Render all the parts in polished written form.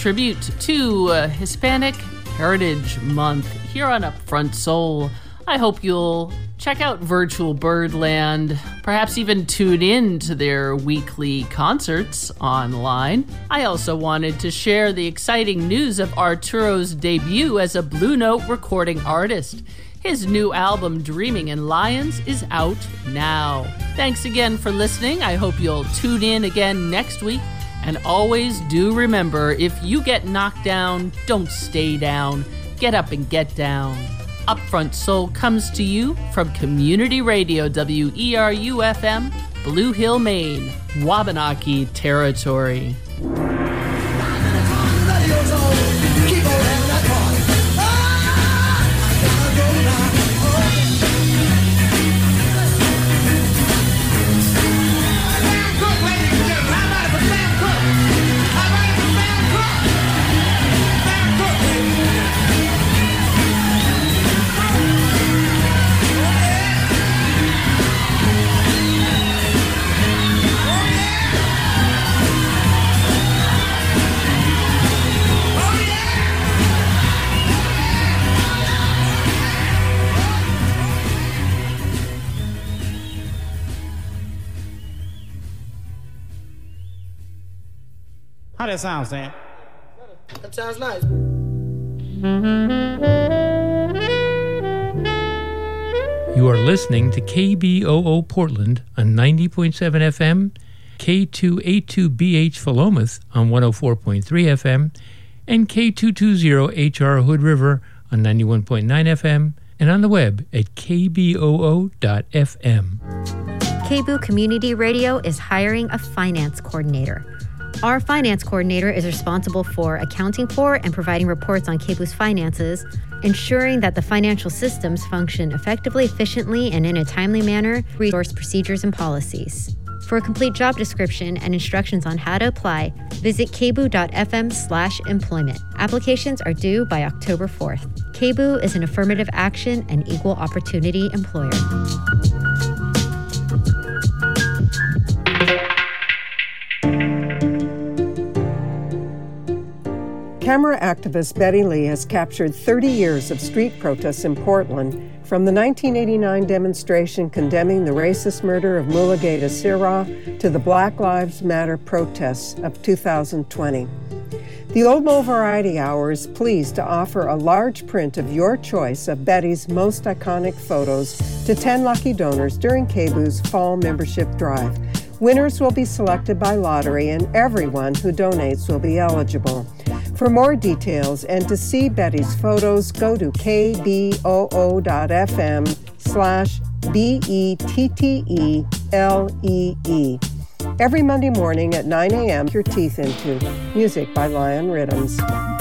tribute to Hispanic Heritage Month here on Upfront Soul. I hope you'll check out Virtual Birdland, perhaps even tune in to their weekly concerts online. I also wanted to share the exciting news of Arturo's debut as a Blue Note recording artist. His new album, Dreaming in Lions, is out now. Thanks again for listening. I hope you'll tune in again next week. And always do remember, if you get knocked down, don't stay down. Get up and get down. Upfront Soul comes to you from Community Radio, WERU-FM, Blue Hill, Maine, Wabanaki Territory. How that sound, Sam? That sounds nice. You are listening to KBOO Portland on 90.7 FM, K282BH Philomath on 104.3 FM, and K220HR Hood River on 91.9 FM, and on the web at kboo.fm. KBOO Community Radio is hiring a finance coordinator. Our finance coordinator is responsible for accounting for and providing reports on KBOO's finances, ensuring that the financial systems function effectively, efficiently, and in a timely manner, resource procedures and policies. For a complete job description and instructions on how to apply, visit kboo.fm/employment. Applications are due by October 4th. KBOO is an affirmative action and equal opportunity employer. Camera activist Betty Lee has captured 30 years of street protests in Portland, from the 1989 demonstration condemning the racist murder of Mulugeta Sirah to the Black Lives Matter protests of 2020. The Oldmo Variety Hour is pleased to offer a large print of your choice of Betty's most iconic photos to 10 lucky donors during KBOO's Fall Membership Drive. Winners will be selected by lottery, and everyone who donates will be eligible. For more details and to see Betty's photos, go to kboo.fm/BETTELEE. Every Monday morning at 9 a.m., your teeth into music by Lion Rhythms.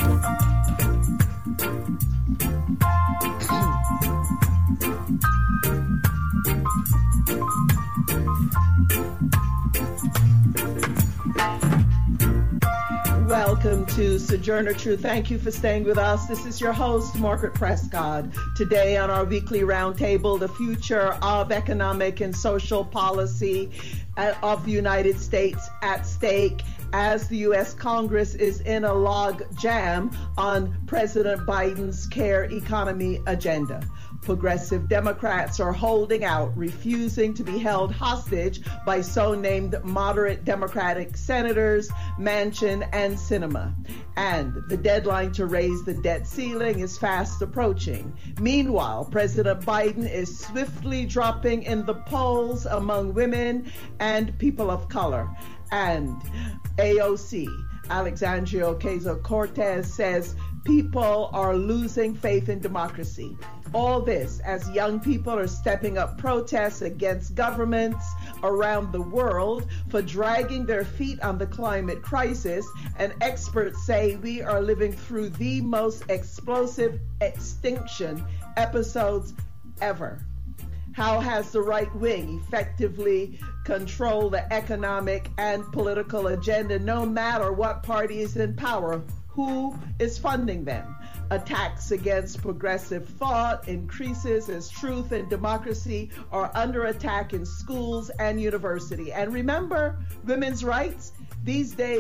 Welcome to Sojourner Truth. Thank you for staying with us. This is your host, Margaret Prescott. Today on our weekly roundtable, the future of economic and social policy of the United States at stake as the U.S. Congress is in a log jam on President Biden's care economy agenda. Progressive Democrats are holding out, refusing to be held hostage by so-named moderate Democratic senators Manchin and Sinema. And the deadline to raise the debt ceiling is fast approaching. Meanwhile, President Biden is swiftly dropping in the polls among women and people of color. And AOC, Alexandria Ocasio-Cortez, says people are losing faith in democracy. All this as young people are stepping up protests against governments around the world for dragging their feet on the climate crisis, and experts say we are living through the most explosive extinction episodes ever. How has the right wing effectively controlled the economic and political agenda, no matter what party is in power? Who is funding them? Attacks against progressive thought increases as truth and democracy are under attack in schools and university. And remember, women's rights, these days,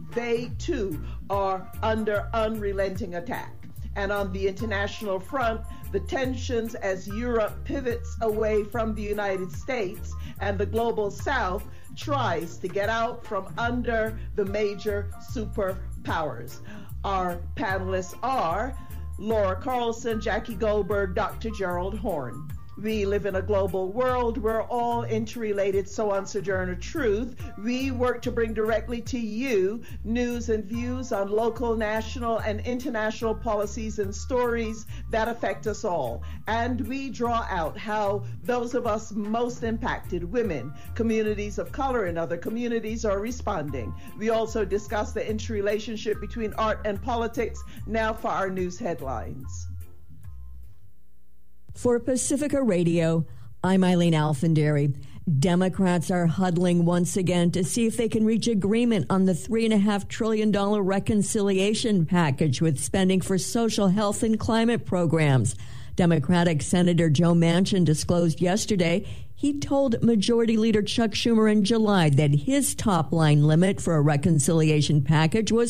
they too are under unrelenting attack. And on the international front, the tensions as Europe pivots away from the United States and the global South tries to get out from under the major superpowers. Our panelists are Laura Carlson, Jackie Goldberg, Dr. Gerald Horne. We live in a global world. We're all interrelated, so on Sojourner Truth, we work to bring directly to you news and views on local, national, and international policies and stories that affect us all. And we draw out how those of us most impacted, women, communities of color, and other communities are responding. We also discuss the interrelationship between art and politics. Now for our news headlines. For Pacifica Radio, I'm Eileen Alfandary. Democrats are huddling once again to see if they can reach agreement on the $3.5 trillion reconciliation package with spending for social health and climate programs. Democratic Senator Joe Manchin disclosed yesterday he told Majority Leader Chuck Schumer in July that his top-line limit for a reconciliation package was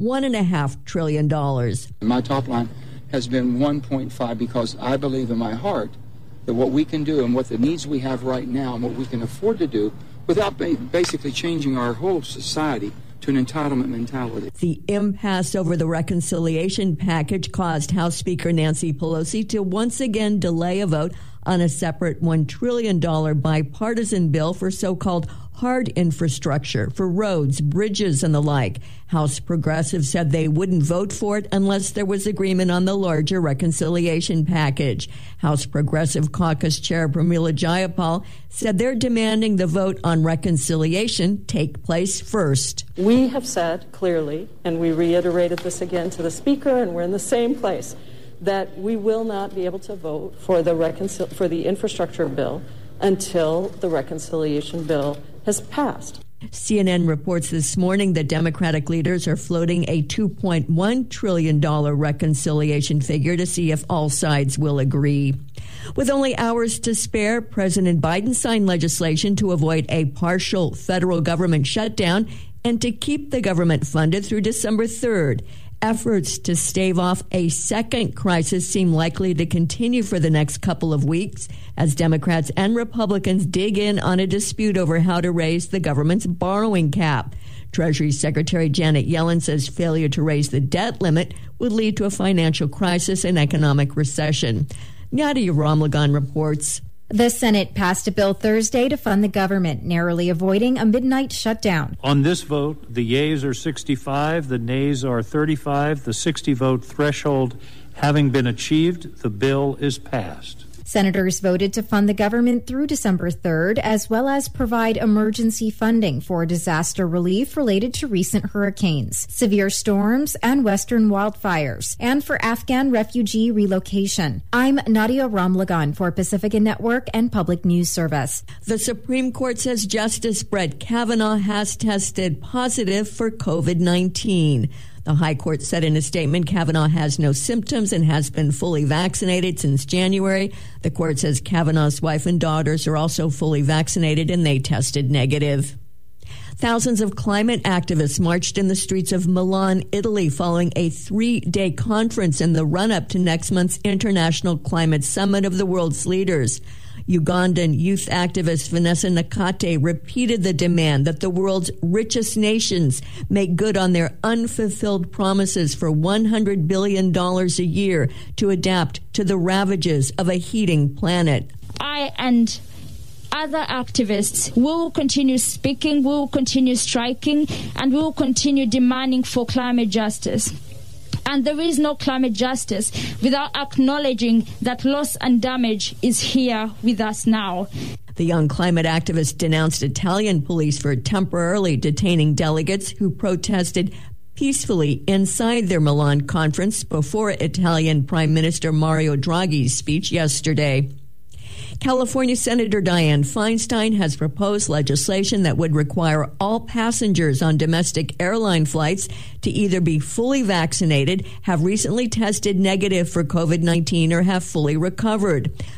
$1.5 trillion. My top line has been 1.5 because I believe in my heart that what we can do and what the needs we have right now and what we can afford to do without basically changing our whole society to an entitlement mentality. The impasse over the reconciliation package caused House Speaker Nancy Pelosi to once again delay a vote on a separate $1 trillion bipartisan bill for so-called hard infrastructure for roads, bridges, and the like. House progressives said they wouldn't vote for it unless there was agreement on the larger reconciliation package. House Progressive Caucus Chair Pramila Jayapal said they're demanding the vote on reconciliation take place first. We have said clearly, and we reiterated this again to the Speaker, and we're in the same place, that we will not be able to vote for the infrastructure bill until the reconciliation bill has passed. CNN reports this morning that Democratic leaders are floating a $2.1 trillion reconciliation figure to see if all sides will agree. With only hours to spare, President Biden signed legislation to avoid a partial federal government shutdown and to keep the government funded through December 3rd. Efforts to stave off a second crisis seem likely to continue for the next couple of weeks as Democrats and Republicans dig in on a dispute over how to raise the government's borrowing cap. Treasury Secretary Janet Yellen says failure to raise the debt limit would lead to a financial crisis and economic recession. Nadia Ramlagan reports. The Senate passed a bill Thursday to fund the government, narrowly avoiding a midnight shutdown. On this vote, the yeas are 65, the nays are 35. The 60-vote threshold having been achieved, the bill is passed. Senators voted to fund the government through December 3rd, as well as provide emergency funding for disaster relief related to recent hurricanes, severe storms, and western wildfires, and for Afghan refugee relocation. I'm Nadia Ramlagan for Pacifica Network and Public News Service. The Supreme Court says Justice Brett Kavanaugh has tested positive for COVID-19. The High Court said in a statement Kavanaugh has no symptoms and has been fully vaccinated since January. The court says Kavanaugh's wife and daughters are also fully vaccinated and they tested negative. Thousands of climate activists marched in the streets of Milan, Italy, following a 3-day conference in the run-up to next month's International Climate Summit of the world's leaders. Ugandan youth activist Vanessa Nakate repeated the demand that the world's richest nations make good on their unfulfilled promises for $100 billion a year to adapt to the ravages of a heating planet. I and other activists will continue speaking, we will continue striking, and we will continue demanding for climate justice. And there is no climate justice without acknowledging that loss and damage is here with us now. The young climate activist denounced Italian police for temporarily detaining delegates who protested peacefully inside their Milan conference before Italian Prime Minister Mario Draghi's speech yesterday. California Senator Dianne Feinstein has proposed legislation that would require all passengers on domestic airline flights to either be fully vaccinated, have recently tested negative for COVID-19, or have fully recovered.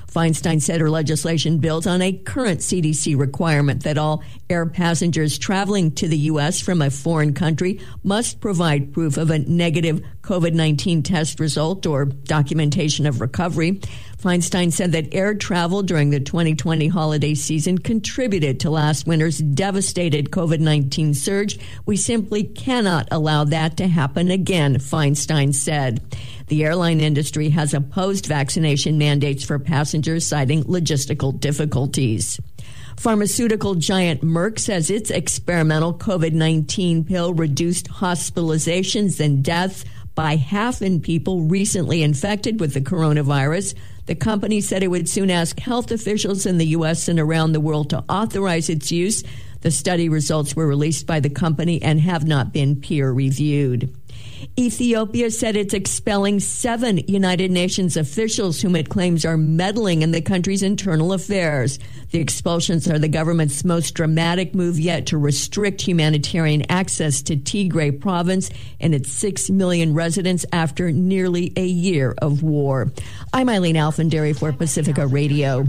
Feinstein said her legislation builds on a current CDC requirement that all air passengers traveling to the U.S. from a foreign country must provide proof of a negative COVID-19 test result or documentation of recovery. Feinstein said that air travel during the 2020 holiday season contributed to last winter's devastated COVID-19 surge. We simply cannot allow that to happen again, Feinstein said. The airline industry has opposed vaccination mandates for passengers, citing logistical difficulties. Pharmaceutical giant Merck says its experimental COVID-19 pill reduced hospitalizations and deaths by half in people recently infected with the coronavirus. The company said it would soon ask health officials in the U.S. and around the world to authorize its use. The study results were released by the company and have not been peer-reviewed. Ethiopia said it's expelling 7 United Nations officials whom it claims are meddling in the country's internal affairs. The expulsions are the government's most dramatic move yet to restrict humanitarian access to Tigray province and its 6 million residents after nearly a year of war. I'm Eileen Alfandary for Pacifica Radio.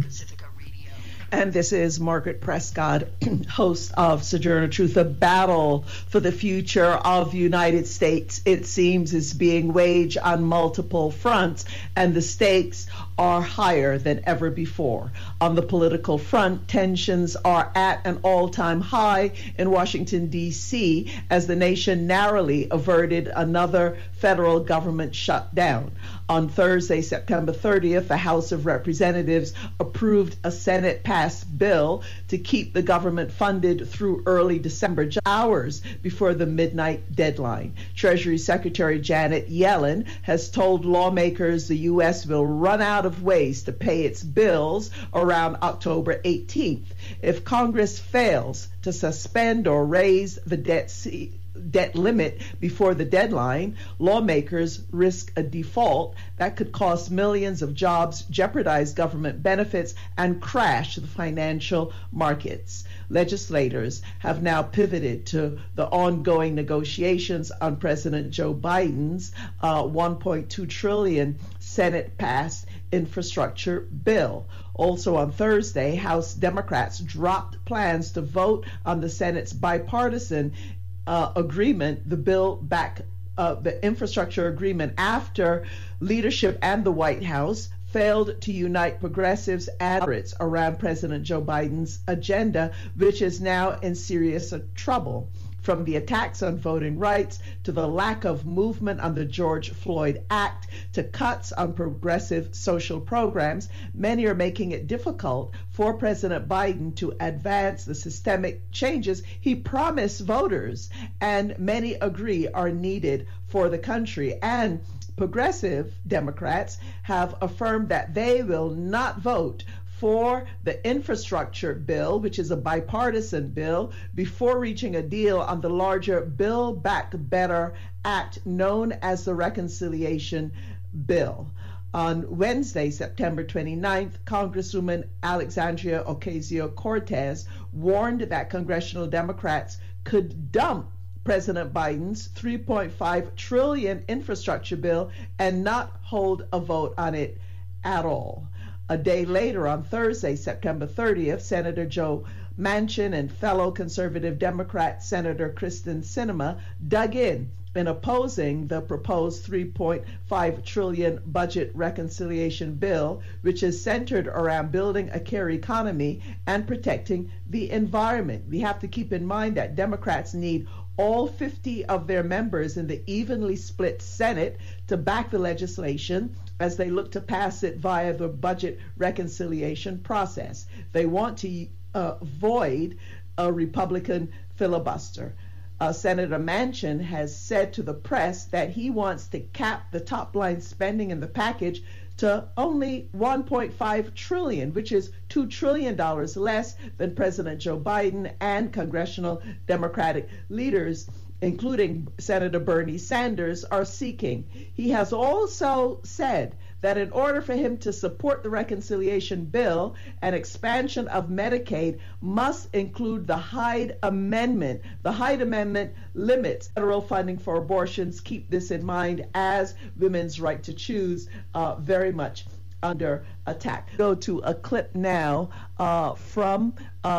And this is Margaret Prescott, host of Sojourner Truth. The battle for the future of the United States, it seems, is being waged on multiple fronts, and the stakes are higher than ever before. On the political front, tensions are at an all-time high in Washington, D.C., as the nation narrowly averted another federal government shutdown. On Thursday, September 30th, the House of Representatives approved a Senate-passed bill to keep the government funded through early December, just hours before the midnight deadline. Treasury Secretary Janet Yellen has told lawmakers the U.S. will run out of ways to pay its bills around October 18th. If Congress fails to suspend or raise the debt limit before the deadline, lawmakers risk a default that could cost millions of jobs, jeopardize government benefits, and crash the financial markets. Legislators have now pivoted to the ongoing negotiations on President Joe Biden's $1.2 trillion Senate-passed infrastructure bill. Also on Thursday, House Democrats dropped plans to vote on the Senate's bipartisan agreement, the infrastructure agreement, after leadership and the White House failed to unite progressives and moderates around President Joe Biden's agenda, which is now in serious trouble. From the attacks on voting rights to the lack of movement on the George Floyd Act to cuts on progressive social programs, many are making it difficult for President Biden to advance the systemic changes he promised voters, and many agree are needed for the country. And progressive Democrats have affirmed that they will not vote for the infrastructure bill, which is a bipartisan bill, before reaching a deal on the larger Build Back Better Act known as the Reconciliation Bill. On Wednesday, September 29th, Congresswoman Alexandria Ocasio-Cortez warned that congressional Democrats could dump President Biden's $3.5 trillion infrastructure bill and not hold a vote on it at all. A day later, on Thursday, September 30th, Senator Joe Manchin and fellow conservative Democrat Senator Kyrsten Sinema dug in opposing the proposed $3.5 trillion budget reconciliation bill, which is centered around building a care economy and protecting the environment. We have to keep in mind that Democrats need all 50 of their members in the evenly split Senate to back the legislation as they look to pass it via the budget reconciliation process. They want to avoid a Republican filibuster. Senator Manchin has said to the press that he wants to cap the top line spending in the package to only $1.5 trillion, which is $2 trillion less than President Joe Biden and congressional Democratic leaders, including Senator Bernie Sanders, are seeking. He has also said that in order for him to support the reconciliation bill, an expansion of Medicaid must include the Hyde Amendment. The Hyde Amendment limits federal funding for abortions. Keep this in mind, as women's right to choose very much under attack. Go to a clip now from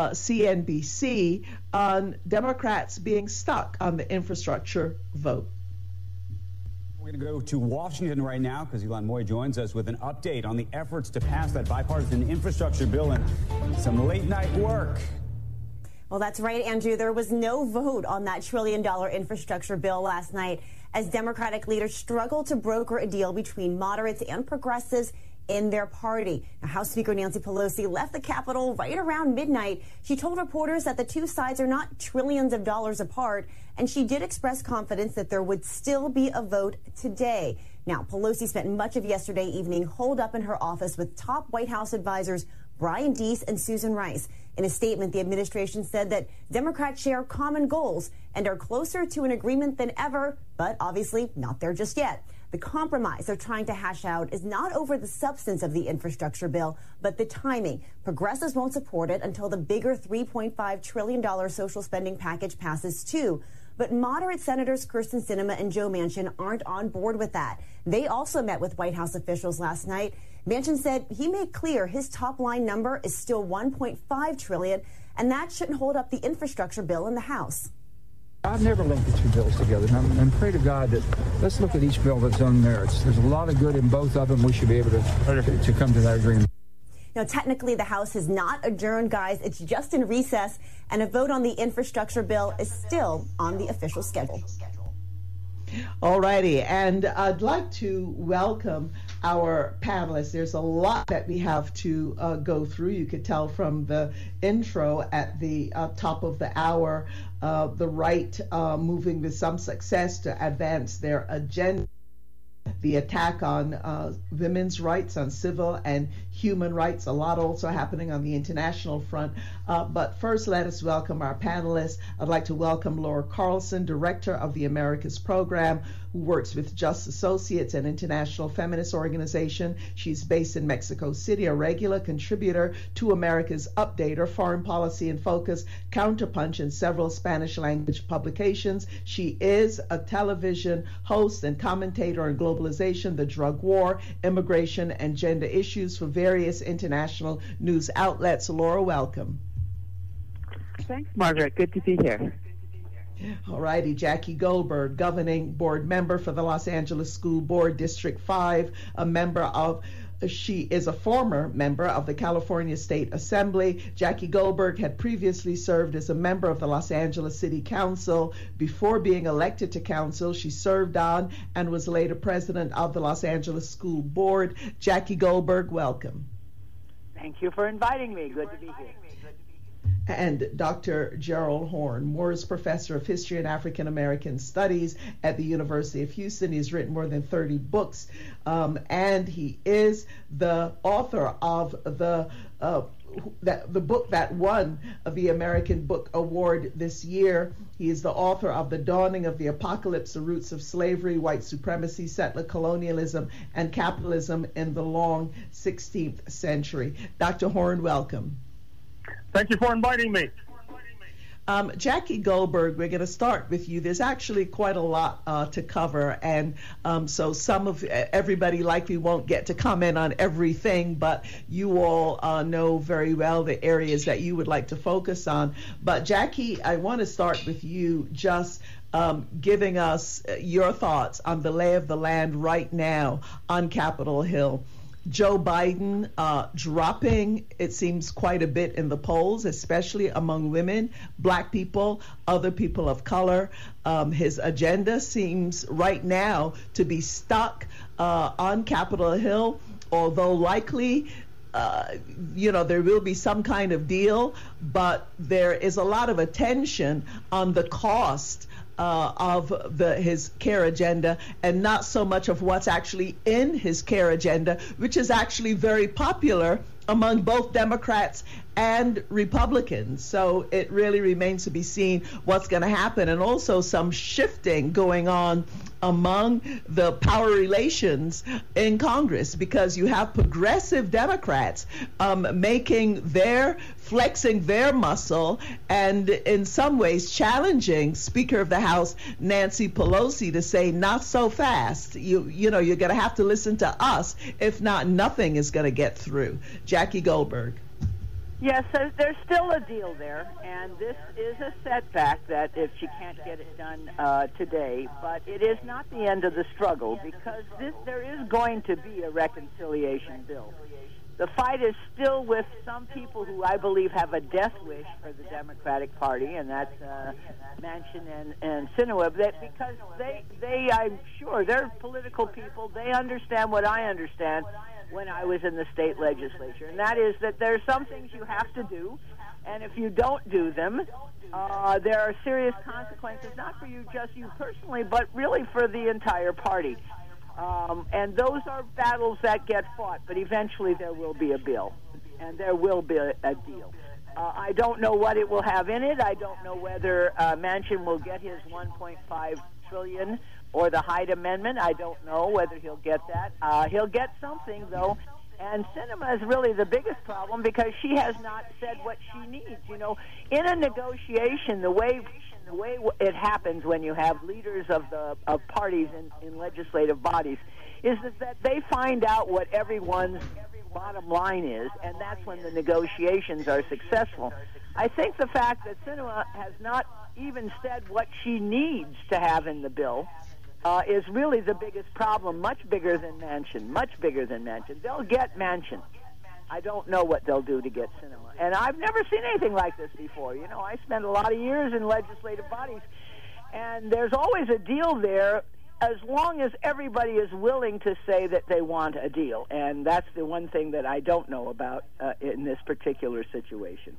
CNBC on Democrats being stuck on the infrastructure vote. We're going to go to Washington right now because Yvonne Moy joins us with an update on the efforts to pass that bipartisan infrastructure bill and some late night work. Well, that's right, Andrew. There was no vote on that $1 trillion infrastructure bill last night as Democratic leaders struggled to broker a deal between moderates and progressives in their party. Now, House Speaker Nancy Pelosi left the Capitol right around midnight. She told reporters that the two sides are not trillions of dollars apart, and she did express confidence that there would still be a vote today. Now, Pelosi spent much of yesterday evening holed up in her office with top White House advisors Brian Deese and Susan Rice. In a statement, the administration said that Democrats share common goals and are closer to an agreement than ever, but obviously not there just yet. The compromise they're trying to hash out is not over the substance of the infrastructure bill, but the timing. Progressives won't support it until the bigger $3.5 trillion social spending package passes too. But moderate Senators Kyrsten Sinema and Joe Manchin aren't on board with that. They also met with White House officials last night. Manchin said he made clear his top line number is still $1.5 trillion, and that shouldn't hold up the infrastructure bill in the House. I've never linked the two bills together, and pray to God that let's look at each bill that's own merits. There's a lot of good in both of them. We should be able to come to that agreement. Now, technically, the House has not adjourned, guys. It's just in recess, and a vote on the infrastructure bill is still on the official schedule. All righty, and I'd like to welcome our panelists. There's a lot that we have to go through. You could tell from the intro at the top of the hour, the right moving with some success to advance their agenda. The attack on women's rights, on civil and human rights, a lot also happening on the international front. But first, let us welcome our panelists. I'd like to welcome Laura Carlson, Director of the Americas Program, who works with Just Associates, an international feminist organization. She's based in Mexico City, a regular contributor to America's Updater, Foreign Policy in Focus, Counterpunch, and several Spanish language publications. She is a television host and commentator on globalization, the drug war, immigration, and gender issues for various international news outlets. Laura, welcome. Thanks, Margaret. Good to be here. All righty. Jackie Goldberg, governing board member for the Los Angeles School Board District 5, she is a former member of the California State Assembly. Jackie Goldberg had previously served as a member of the Los Angeles City Council. Before being elected to council, she served on and was later president of the Los Angeles School Board. Jackie Goldberg, welcome. Thank you for inviting me. Good to be here. And Dr. Gerald Horne, Moores Professor of History and African American Studies at the University of Houston. He's written more than 30 books, and he is the author of the book that won the American Book Award this year. He is the author of The Dawning of the Apocalypse, The Roots of Slavery, White Supremacy, Settler Colonialism, and Capitalism in the Long 16th Century. Dr. Horne, welcome. Thank you for inviting me. Jackie Goldberg, we're going to start with you. There's actually quite a lot to cover, and so everybody likely won't get to comment on everything, but you all know very well the areas that you would like to focus on. But Jackie, I want to start with you, just giving us your thoughts on the lay of the land right now on Capitol Hill. Joe Biden dropping, it seems, quite a bit in the polls, especially among women, black people, other people of color. His agenda seems right now to be stuck on Capitol Hill, although likely there will be some kind of deal, but there is a lot of attention on the cost of his care agenda, and not so much of what's actually in his care agenda, which is actually very popular among both Democrats and Republicans. So it really remains to be seen what's going to happen, and also some shifting going on among the power relations in Congress, because you have progressive Democrats flexing their muscle, and in some ways challenging Speaker of the House Nancy Pelosi to say, not so fast. You know, you're going to have to listen to us. If not, nothing is going to get through. Jackie Goldberg. Yes, there's still a deal there, and this is a setback that if she can't get it done today, but it is not the end of the struggle, because there is going to be a reconciliation bill. The fight is still with some people who I believe have a death wish for the Democratic Party, and that's Manchin and Sinoweb, because they, I'm sure, they're political people. They understand what I understand when I was in the state legislature, and that is that there are some things you have to do, and if you don't do them, there are serious consequences, not for you personally, but really for the entire party. And those are battles that get fought, but eventually there will be a bill, and there will be a deal. I don't know what it will have in it. I don't know whether Manchin will get his $1.5 trillion or the Hyde Amendment. I don't know whether he'll get that. He'll get something, though. And Sinema is really the biggest problem, because she has not said what she needs. You know, in a negotiation, the way it happens when you have leaders of parties in legislative bodies is that they find out what everyone's bottom line is, and that's when the negotiations are successful. I think the fact that Sinema has not even said what she needs to have in the bill is really the biggest problem, much bigger than Manchin. They'll get Manchin. I don't know what they'll do to get Sinema. And I've never seen anything like this before. You know, I spent a lot of years in legislative bodies, and there's always a deal there as long as everybody is willing to say that they want a deal. And that's the one thing that I don't know about in this particular situation.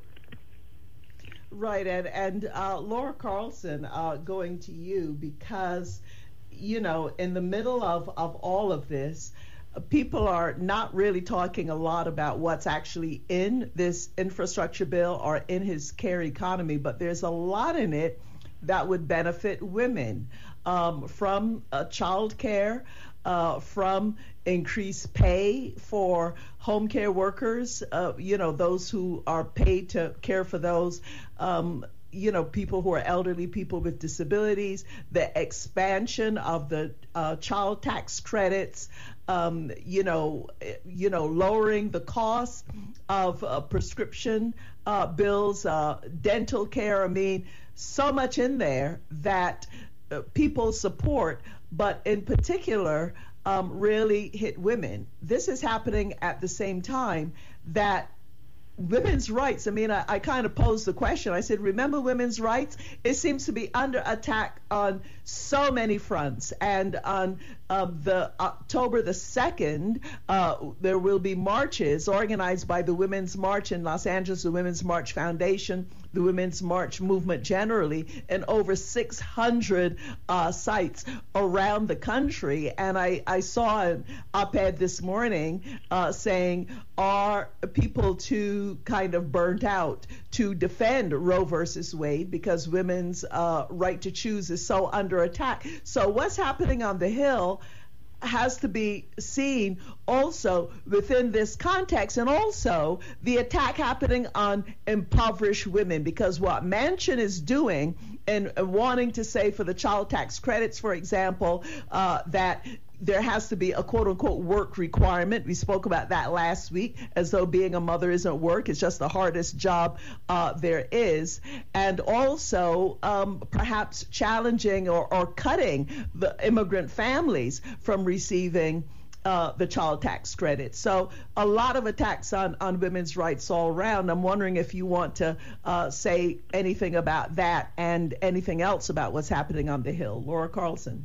Right, and Laura Carlson, going to you, because, you know, in the middle of all of this, people are not really talking a lot about what's actually in this infrastructure bill or in his care economy, but there's a lot in it that would benefit women, from child care, from increased pay for home care workers, you know, those who are paid to care for those you know, people who are elderly, people with disabilities, the expansion of the child tax credits, you know, lowering the cost of prescription bills, dental care. I mean, so much in there that people support, but in particular really hit women. This is happening at the same time that women's rights, I mean, I kind of posed the question. I said, remember women's rights? It seems to be under attack on so many fronts. And on the October the 2nd, there will be marches organized by the Women's March in Los Angeles, the Women's March Foundation, the Women's March movement generally, in over 600 sites around the country. And I saw an op-ed this morning saying, are people too kind of burnt out to defend Roe versus Wade because women's right to choose is so under attack? So what's happening on the Hill has to be seen also within this context, and also the attack happening on impoverished women, because what Manchin is doing and wanting to say for the child tax credits, for example, that there has to be a quote-unquote work requirement. We spoke about that last week, as though being a mother isn't work. It's just the hardest job there is. And also perhaps challenging or cutting the immigrant families from receiving the child tax credit. So a lot of attacks on women's rights all around. I'm wondering if you want to say anything about that and anything else about what's happening on the Hill. Laura Carlson.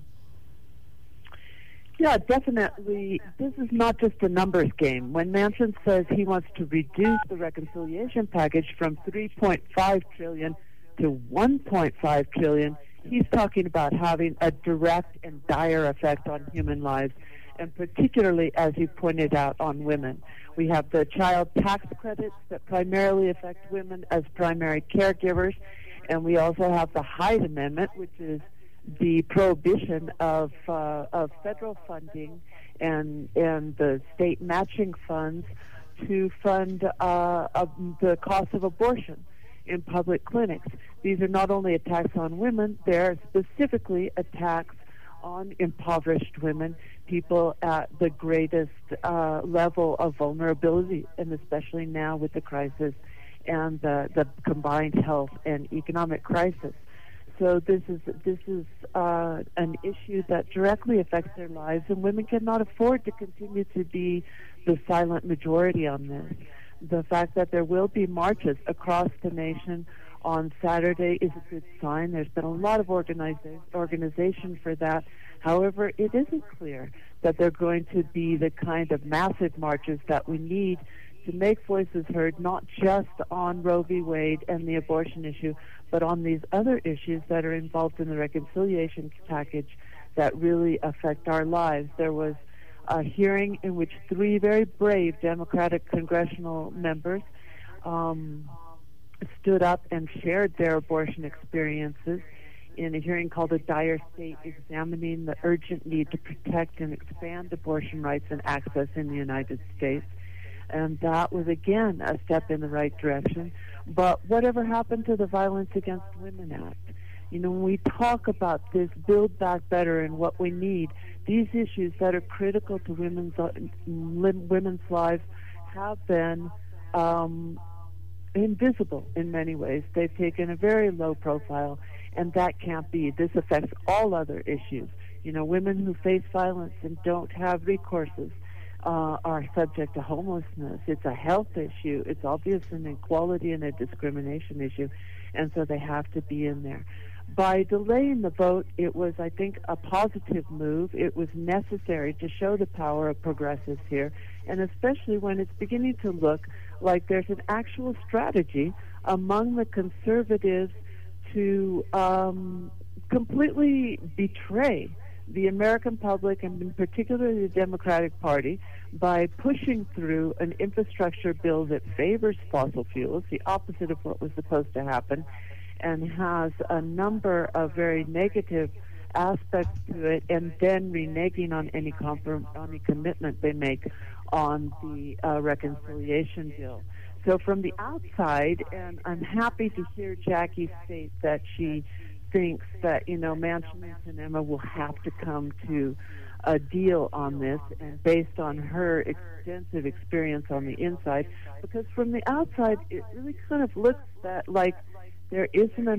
Yeah, definitely. This is not just a numbers game. When Manchin says he wants to reduce the reconciliation package from $3.5 trillion to $1.5 trillion, he's talking about having a direct and dire effect on human lives. and particularly, as you pointed out, on women. We have the child tax credits that primarily affect women as primary caregivers, and we also have the Hyde Amendment, which is the prohibition of federal funding and the state matching funds to fund the cost of abortion in public clinics. These are not only attacks on women, they're specifically attacks on impoverished women, people at the greatest level of vulnerability, and especially now with the crisis and the combined health and economic crisis. So this is an issue that directly affects their lives, and women cannot afford to continue to be the silent majority on this. The fact that there will be marches across the nation on Saturday is a good sign. There's been a lot of organization for that. However, it isn't clear that they're going to be the kind of massive marches that we need to make voices heard, not just on Roe v. Wade and the abortion issue, but on these other issues that are involved in the reconciliation package that really affect our lives. There was a hearing in which 3 very brave Democratic congressional members stood up and shared their abortion experiences in a hearing called A Dire State, examining the urgent need to protect and expand abortion rights and access in the United States. And that was, again, a step in the right direction. But whatever happened to the Violence Against Women Act? You know, when we talk about this Build Back Better and what we need, these issues that are critical to women's lives have been invisible in many ways. They've taken a very low profile, and that can't be. This affects all other issues. You know, women who face violence and don't have recourses are subject to homelessness. It's a health issue. It's obvious an inequality and a discrimination issue, and so they have to be in there. By delaying the vote, it was, I think, a positive move. It was necessary to show the power of progressives here, and especially when it's beginning to look like there's an actual strategy among the conservatives to completely betray the American public, and in particular the Democratic Party, by pushing through an infrastructure bill that favors fossil fuels, the opposite of what was supposed to happen, and has a number of very negative aspects to it, and then reneging on any commitment they make on the reconciliation bill. So from the outside, and I'm happy to hear Jackie state that she thinks that, you know, Manchin and Sinema will have to come to a deal on this, and based on her extensive experience on the inside, because from the outside it really kind of looks like there isn't a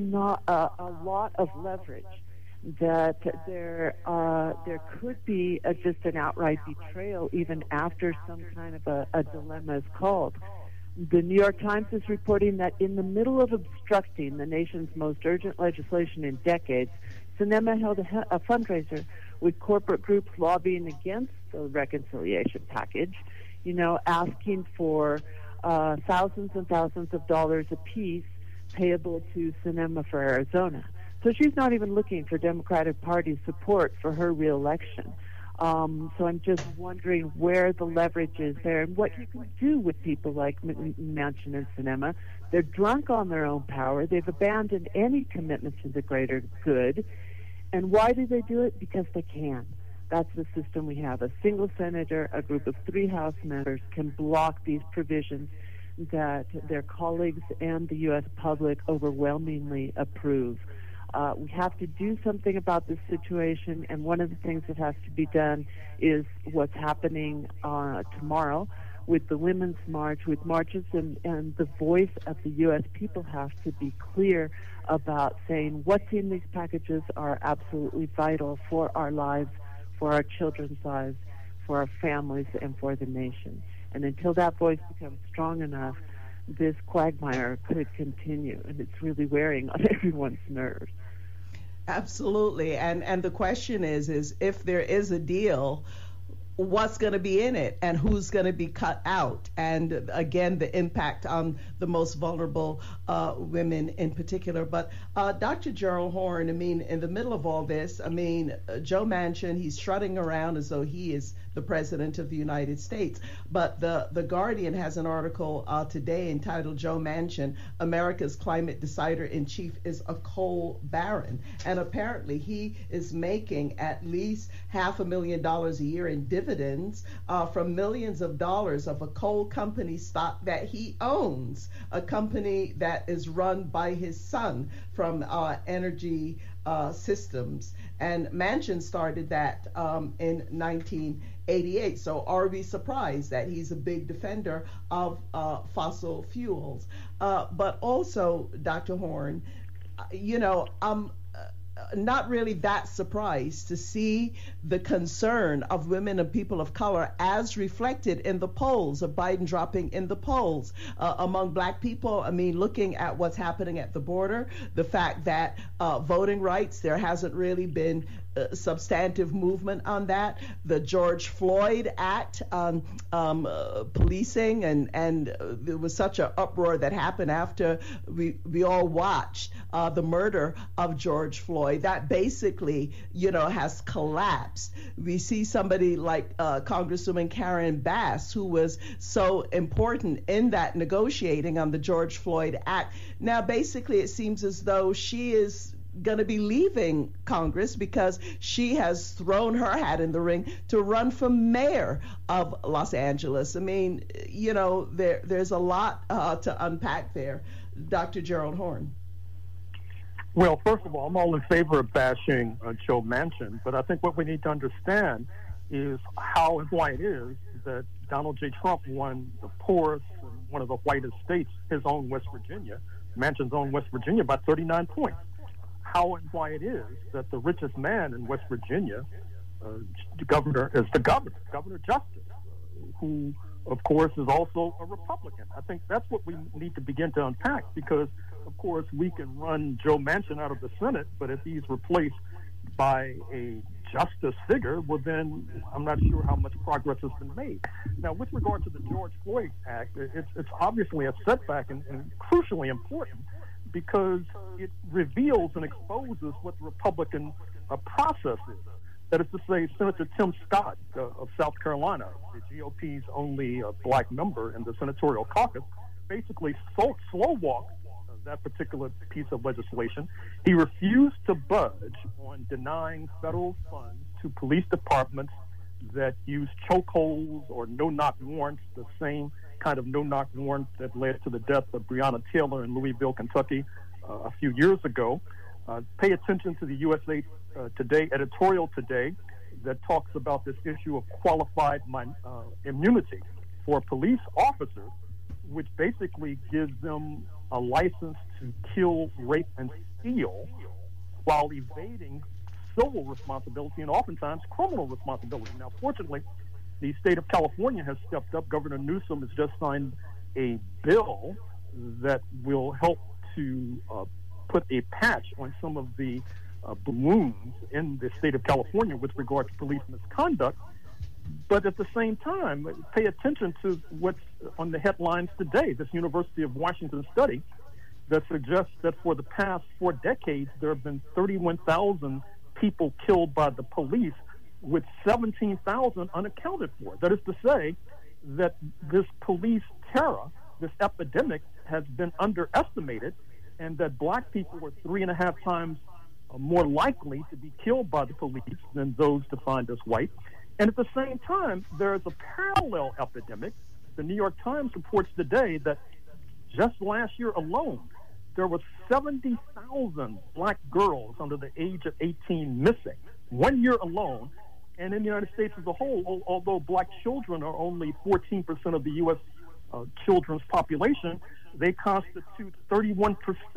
lot of leverage, that there could be just an outright betrayal even after some kind of a dilemma is called. The New York Times is reporting that in the middle of obstructing the nation's most urgent legislation in decades, Sinema held a fundraiser with corporate groups lobbying against the reconciliation package, you know, asking for thousands and thousands of dollars apiece payable to Sinema for Arizona. So she's not even looking for Democratic Party support for her reelection. So I'm just wondering where the leverage is there and what you can do with people like Manchin and Sinema. They're drunk on their own power. They've abandoned any commitment to the greater good. And why do they do it? Because they can. That's the system we have. A single senator, a group of 3 House members can block these provisions that their colleagues and the U.S. public overwhelmingly approve. We have to do something about this situation, and one of the things that has to be done is what's happening tomorrow with the Women's March, with marches, and the voice of the U.S. people has to be clear about saying what's in these packages are absolutely vital for our lives, for our children's lives, for our families, and for the nation. And until that voice becomes strong enough, this quagmire could continue, and it's really wearing on everyone's nerves. Absolutely. And the question is if there is a deal, what's going to be in it and who's going to be cut out. And again, the impact on the most vulnerable women in particular. But Dr. Gerald Horne, I mean, in the middle of all this, I mean, Joe Manchin, he's strutting around as though he is the president of the United States. But the Guardian has an article today entitled "Joe Manchin, America's Climate Decider-in-Chief is a Coal Baron." And apparently he is making at least $500,000 a year in dividends from millions of dollars of a coal company stock that he owns, a company that is run by his son from Energy Systems. And Manchin started that in 1988. So are we surprised that he's a big defender of fossil fuels? But also, Dr. Horne, you know, not really that surprised to see the concern of women and people of color as reflected in the polls of Biden dropping in the polls among black people. I mean, looking at what's happening at the border, the fact that voting rights, there hasn't really been substantive movement on that. The George Floyd Act on policing, and there was such an uproar that happened after we all watched the murder of George Floyd. That basically, you know, has collapsed. We see somebody like Congresswoman Karen Bass, who was so important in that negotiating on the George Floyd Act. Now, basically, it seems as though she is going to be leaving Congress because she has thrown her hat in the ring to run for mayor of Los Angeles. I mean, you know, there's a lot to unpack there. Dr. Gerald Horne. Well, first of all, I'm all in favor of bashing Joe Manchin, but I think what we need to understand is how and why it is that Donald J. Trump won the poorest and one of the whitest states, his own West Virginia, Manchin's own West Virginia, by 39 points. How and why it is that the richest man in West Virginia, Governor Justice, who, of course, is also a Republican. I think that's what we need to begin to unpack, because, of course, we can run Joe Manchin out of the Senate, but if he's replaced by a justice figure, well, then I'm not sure how much progress has been made. Now, with regard to the George Floyd Act, it's obviously a setback and crucially important, because it reveals and exposes what the Republican process is. That is to say, Senator Tim Scott of South Carolina, the GOP's only black member in the senatorial caucus, basically slow-walked that particular piece of legislation. He refused to budge on denying federal funds to police departments that use chokeholds or no-knock warrants, the same kind of no-knock warrant that led to the death of Breonna Taylor in Louisville, Kentucky, a few years ago. Pay attention to the USA Today editorial today that talks about this issue of qualified immunity for police officers, which basically gives them a license to kill, rape, and steal while evading civil responsibility and oftentimes criminal responsibility. Now, fortunately, the state of California has stepped up. Governor Newsom has just signed a bill that will help to put a patch on some of the balloons in the state of California with regard to police misconduct. But at the same time, pay attention to what's on the headlines today. This University of Washington study that suggests that for the past 4 decades, there have been 31,000 people killed by the police, with 17,000 unaccounted for. That is to say that this police terror, this epidemic, has been underestimated, and that black people were 3.5 times more likely to be killed by the police than those defined as white. And at the same time, there is a parallel epidemic. The New York Times reports today that just last year alone, there were 70,000 black girls under the age of 18 missing. 1 year alone. And in the United States as a whole, although black children are only 14% of the U.S. Children's population, they constitute 31%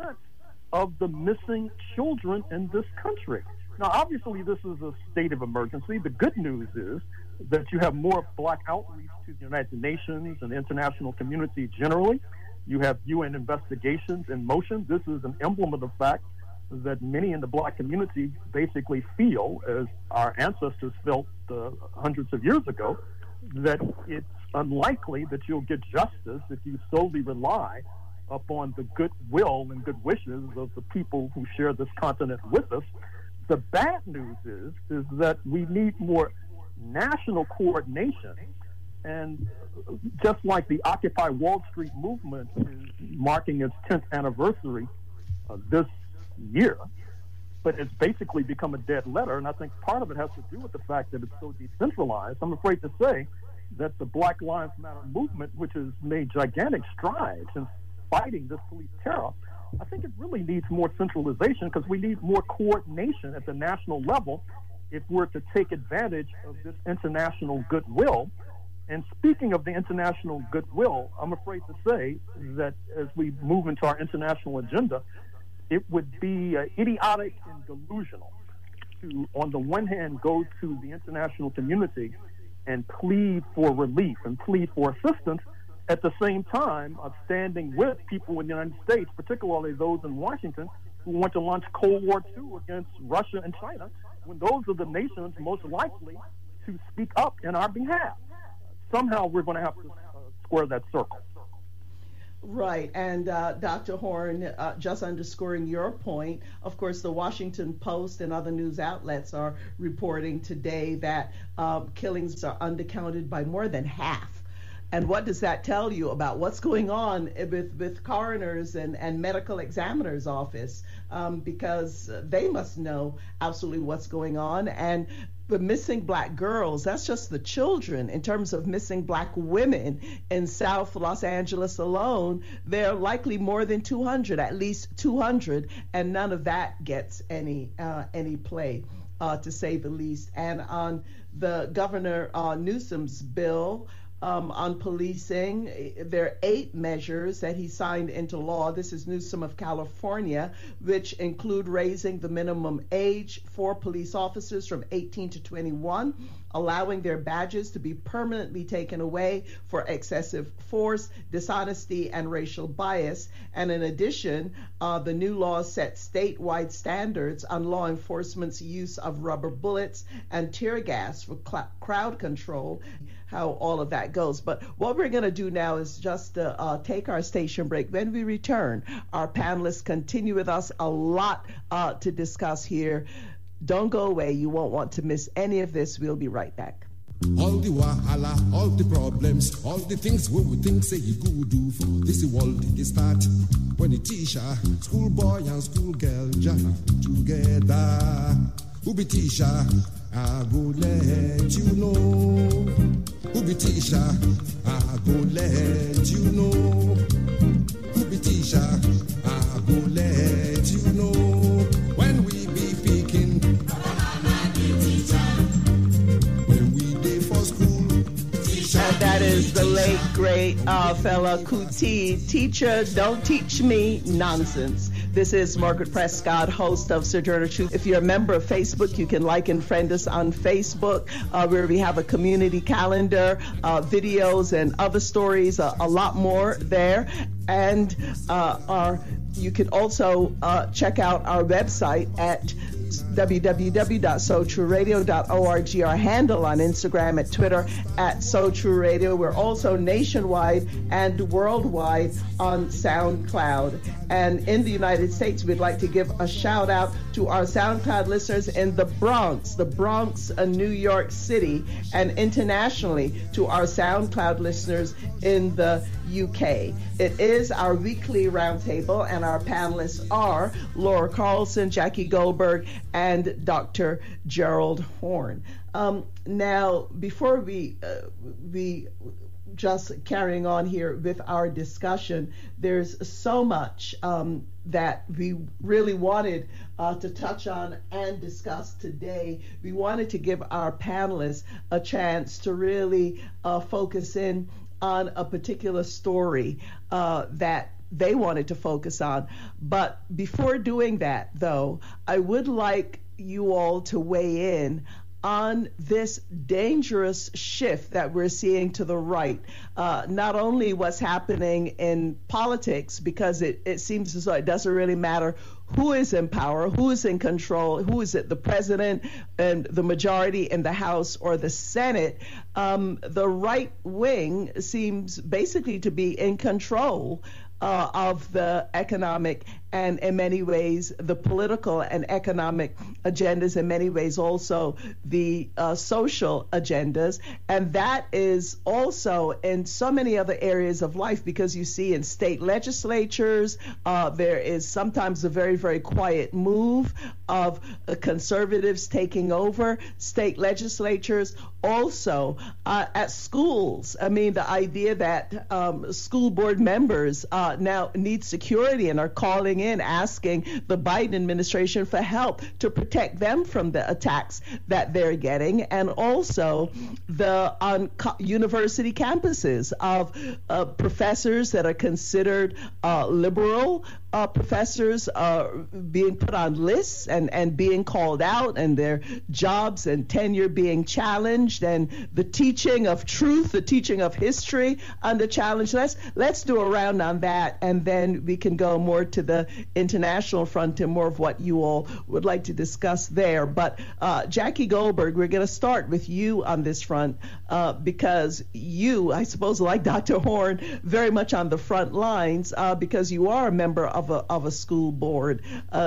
of the missing children in this country. Now, obviously, this is a state of emergency. The good news is that you have more black outreach to the United Nations and the international community generally. You have UN investigations in motion. This is an emblem of the fact that many in the black community basically feel, as our ancestors felt hundreds of years ago, that it's unlikely that you'll get justice if you solely rely upon the goodwill and good wishes of the people who share this continent with us. The bad news is that we need more national coordination. And just like the Occupy Wall Street movement is marking its 10th anniversary this year, but it's basically become a dead letter. And I think part of it has to do with the fact that it's so decentralized. I'm afraid to say that the Black Lives Matter movement, which has made gigantic strides in fighting this police terror, I think it really needs more centralization, because we need more coordination at the national level if we're to take advantage of this international goodwill. And speaking of the international goodwill, I'm afraid to say that as we move into our international agenda, it would be idiotic and delusional to, on the one hand, go to the international community and plead for relief and plead for assistance, at the same time of standing with people in the United States, particularly those in Washington, who want to launch Cold War II against Russia and China, when those are the nations most likely to speak up in our behalf. Somehow we're going to have to square that circle. Right, and Dr. Horne, just underscoring your point, of course, the Washington Post and other news outlets are reporting today that killings are undercounted by more than half. And what does that tell you about what's going on with coroners and medical examiners' office? Because they must know absolutely what's going on. And the missing black girls, that's just the children. In terms of missing black women in South Los Angeles alone, there are likely more than 200, at least 200, and none of that gets any play, to say the least. And on the Governor Newsom's bill, on policing, there are 8 measures that he signed into law. This is Newsom of California, which include raising the minimum age for police officers from 18 to 21, allowing their badges to be permanently taken away for excessive force, dishonesty, and racial bias. And in addition, the new law sets statewide standards on law enforcement's use of rubber bullets and tear gas for crowd control, how all of that goes. But what we're going to do now is just take our station break. When we return, our panelists continue with us. A lot to discuss here. Don't go away. You won't want to miss any of this. We'll be right back. All the wahala, all the problems, all the things we would think say you could do for this world it start when the teacher, schoolboy and schoolgirl jam together. Who be teacher? I go let you know. Who be teacher? I go let you know. Who be teacher? I go let you know. When we be picking, when we day for school, teacher. And that is the late great Fela Kuti. Teacher, don't teach me nonsense. This is Margaret Prescott, host of Sojourner Truth. If you're a member of Facebook, you can like and friend us on Facebook, where we have a community calendar, videos, and other stories, a lot more there. And you can also check out our website at www.SoTrueRadio.org, our handle on Instagram and Twitter at SoTrueRadio. We're also nationwide and worldwide on SoundCloud. And in the United States, we'd like to give a shout out to our SoundCloud listeners in the Bronx, New York City, and internationally to our SoundCloud listeners in the UK. It is our weekly roundtable, and our panelists are Laura Carlson, Jackie Goldberg, and Dr. Gerald Horne. Now, before we just carrying on here with our discussion, there's so much that we really wanted to touch on and discuss today. We wanted to give our panelists a chance to really focus in on a particular story that they wanted to focus on. But before doing that, though, I would like you all to weigh in on this dangerous shift that we're seeing to the right. Not only what's happening in politics, because it seems as though it doesn't really matter who is in power, who is in control, who is it, the president and the majority in the House or the Senate. The right wing seems basically to be in control of the economic and, in many ways, the political and economic agendas, in many ways also the social agendas. And that is also in so many other areas of life, because you see in state legislatures, there is sometimes a very, very quiet move of conservatives taking over state legislatures. Also at schools, I mean, the idea that school board members now need security and are calling in asking the Biden administration for help to protect them from the attacks that they're getting, and also the on university campuses of professors that are considered liberal professors being put on lists and being called out, and their jobs and tenure being challenged, and the teaching of truth, the teaching of history under challenge. Let's do a round on that, and then we can go more to the international front and more of what you all would like to discuss there. But Jackie Goldberg, we're going to start with you on this front because you, I suppose, like Dr. Horne, very much on the front lines because you are a member of a school board.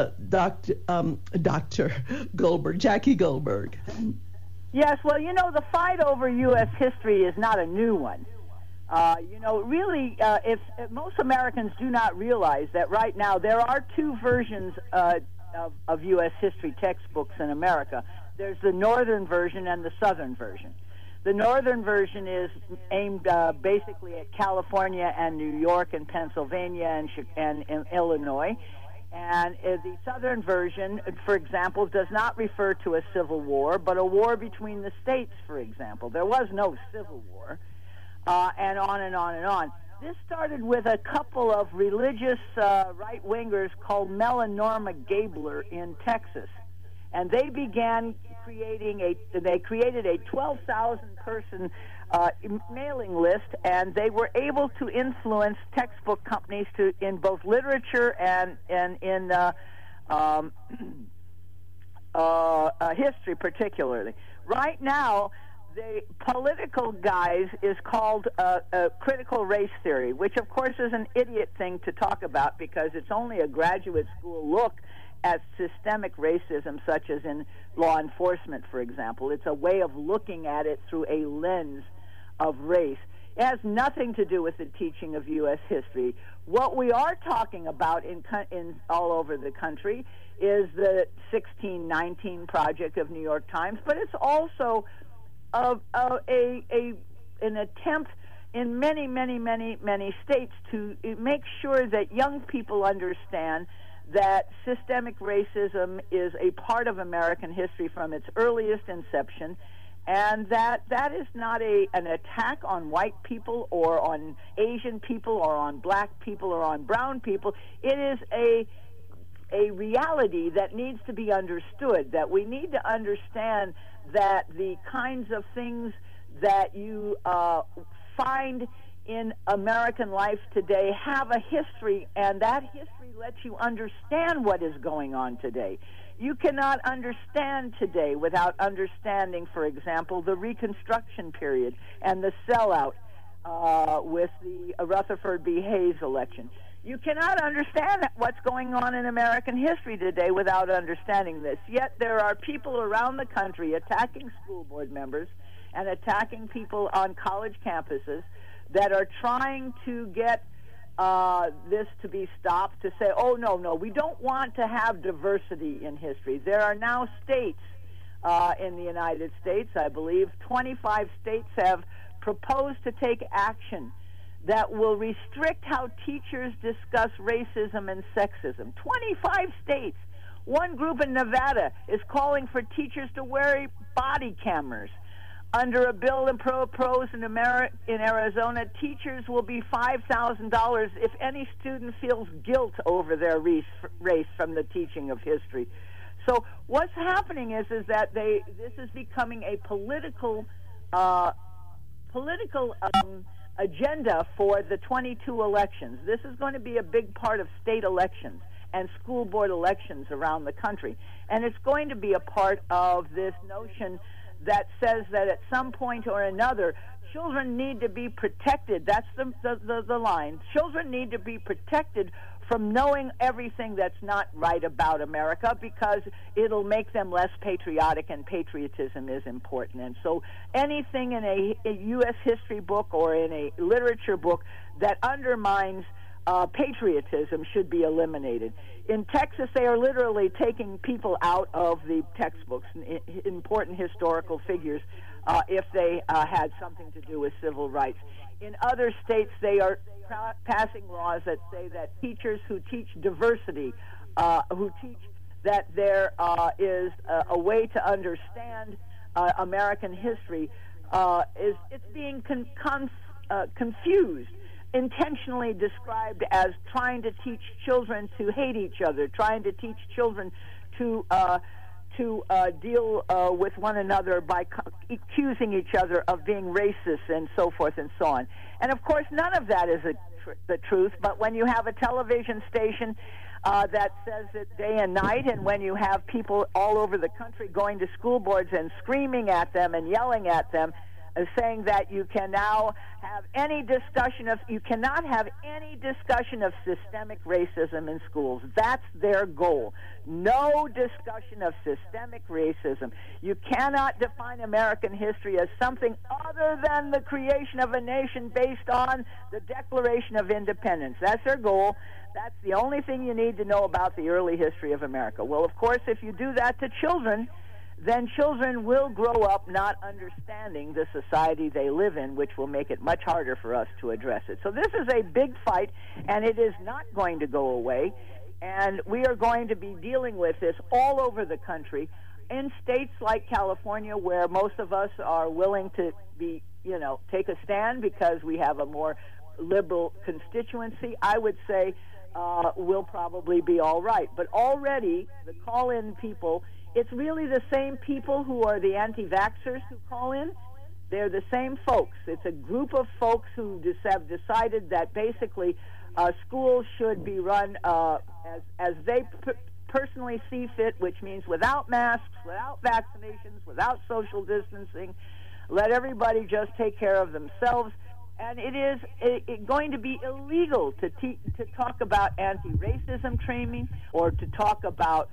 Dr. Goldberg, Jackie Goldberg. Yes, well, the fight over U.S. history is not a new one. Really, if most Americans do not realize that right now there are two versions of U.S. history textbooks in America. There's the northern version and the southern version. The northern version is aimed basically at California and New York and Pennsylvania and Illinois. And the southern version, for example, does not refer to a civil war, but a war between the states, for example. There was no civil war, and on and on and on. This started with a couple of religious right-wingers called Mel and Norma Gabler in Texas. And they began created a 12,000-person mailing list, and they were able to influence textbook companies in both literature and in history particularly. Right now, the political guise is called critical race theory, which of course is an idiot thing to talk about because it's only a graduate school look at systemic racism, such as in law enforcement, for example. It's a way of looking at it through a lens of race. It has nothing to do with the teaching of U.S. history. What we are talking about in all over the country is the 1619 Project of New York Times, but it's also an attempt in many states to make sure that young people understand that systemic racism is a part of American history from its earliest inception, and that is not an attack on white people or on Asian people or on black people or on brown people. It is a reality that needs to be understood, that we need to understand that the kinds of things that you find in American life today have a history, and that history lets you understand what is going on today. You cannot understand today without understanding, for example, the Reconstruction period and the sellout with the Rutherford B. Hayes election. You cannot understand what's going on in American history today without understanding this. Yet there are people around the country attacking school board members and attacking people on college campuses that are trying to get this to be stopped, to say, oh, no, we don't want to have diversity in history. There are now states in the United States, I believe, 25 states have proposed to take action that will restrict how teachers discuss racism and sexism. 25 states. One group in Nevada is calling for teachers to wear body cameras. Under a bill in pros in Arizona, teachers will be $5,000 if any student feels guilt over their race from the teaching of history. So what's happening is that this is becoming a political agenda for the 22 elections. This is going to be a big part of state elections and school board elections around the country. And it's going to be a part of this notion that says that at some point or another, children need to be protected. That's the line. Children need to be protected from knowing everything that's not right about America, because it'll make them less patriotic, and patriotism is important. And so anything in a U.S. history book or in a literature book that undermines patriotism should be eliminated. In Texas, they are literally taking people out of the textbooks, important historical figures, if they had something to do with civil rights. In other states, they are passing laws that say that teachers who teach diversity, who teach that there is a way to understand American history, it's being confused, intentionally described as trying to teach children to hate each other, trying to teach children to deal with one another by accusing each other of being racist and so forth and so on. And of course, none of that is the truth, but when you have a television station that says it day and night, and when you have people all over the country going to school boards and screaming at them and yelling at them, saying that you can now have any discussion of, you cannot have any discussion of systemic racism in schools. That's their goal. No discussion of systemic racism. You cannot define American history as something other than the creation of a nation based on the Declaration of Independence. That's their goal. That's the only thing you need to know about the early history of America. Well, of course, if you do that to children, then children will grow up not understanding the society they live in, which will make it much harder for us to address it. So this is a big fight, and it is not going to go away. And we are going to be dealing with this all over the country, in states like California, where most of us are willing to take a stand because we have a more liberal constituency. I would say we'll probably be all right. But already the call-in people, it's really the same people who are the anti-vaxxers who call in. They're the same folks. It's a group of folks who have decided that basically schools should be run as they personally see fit, which means without masks, without vaccinations, without social distancing. Let everybody just take care of themselves. And it is going to be illegal to talk about anti-racism training or to talk about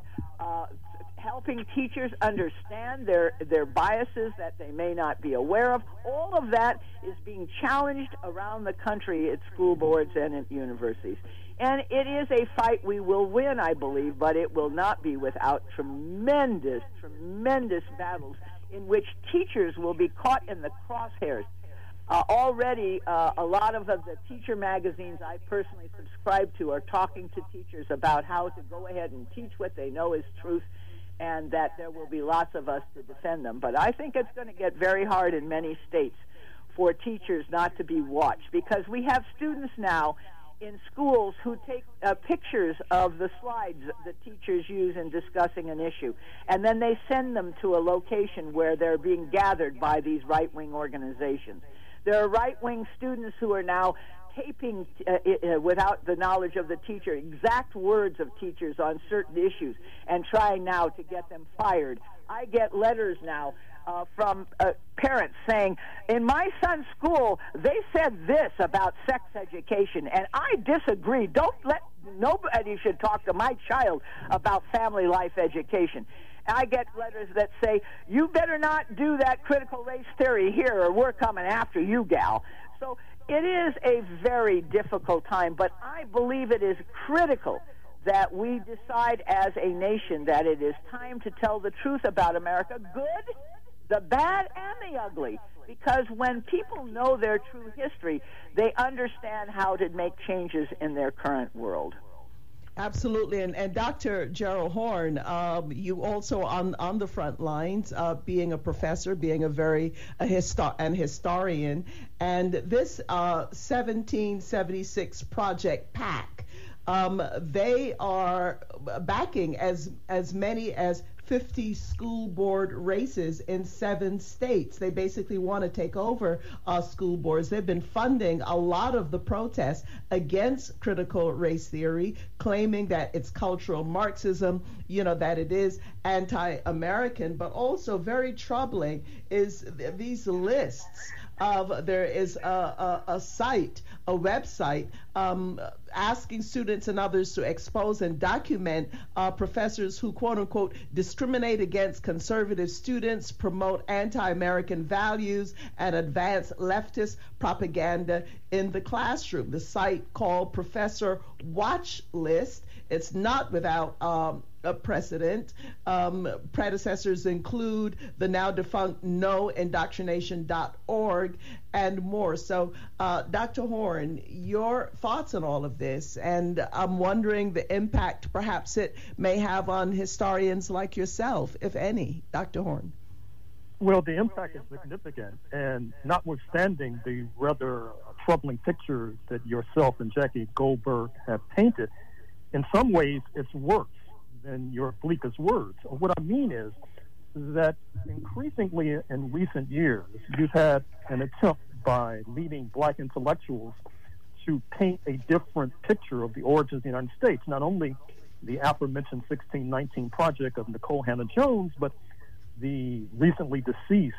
helping teachers understand their biases that they may not be aware of. All of that is being challenged around the country at school boards and at universities. And it is a fight we will win, I believe, but it will not be without tremendous, tremendous battles in which teachers will be caught in the crosshairs. Already, a lot of the teacher magazines I personally subscribe to are talking to teachers about how to go ahead and teach what they know is truth, and that there will be lots of us to defend them. But I think it's going to get very hard in many states for teachers not to be watched, because we have students now in schools who take pictures of the slides the teachers use in discussing an issue, and then they send them to a location where they're being gathered by these right-wing organizations. There are right-wing students who are now taping, without the knowledge of the teacher, exact words of teachers on certain issues and trying now to get them fired. I get letters now from parents saying, in my son's school, they said this about sex education, and I disagree. Nobody should talk to my child about family life education. I get letters that say, you better not do that critical race theory here or we're coming after you, gal. So it is a very difficult time, but I believe it is critical that we decide as a nation that it is time to tell the truth about America, good, the bad, and the ugly. Because when people know their true history, they understand how to make changes in their current world. Absolutely, and Dr. Gerald Horne, you also on the front lines, being a professor, being an historian, and this 1776 Project PAC They are backing as many as 50 school board races in 7 states. They basically want to take over school boards. They've been funding a lot of the protests against critical race theory, claiming that it's cultural Marxism, that it is anti-American, but also very troubling is these lists of, there is a site, a website, asking students and others to expose and document professors who, quote unquote, discriminate against conservative students, promote anti-American values, and advance leftist propaganda in the classroom. The site, called Professor Watch List, it's not without a precedent. Predecessors include the now defunct noindoctrination.org and more. So, Dr. Horne, your thoughts on all of this, and I'm wondering the impact perhaps it may have on historians like yourself, if any. Dr. Horne. Well, the impact is significant, and notwithstanding the rather troubling picture that yourself and Jackie Goldberg have painted, in some ways it's worse than your bleakest words. What I mean is that increasingly in recent years, you've had an attempt by leading black intellectuals to paint a different picture of the origins of the United States, not only the aforementioned 1619 project of Nicole Hannah-Jones, but the recently deceased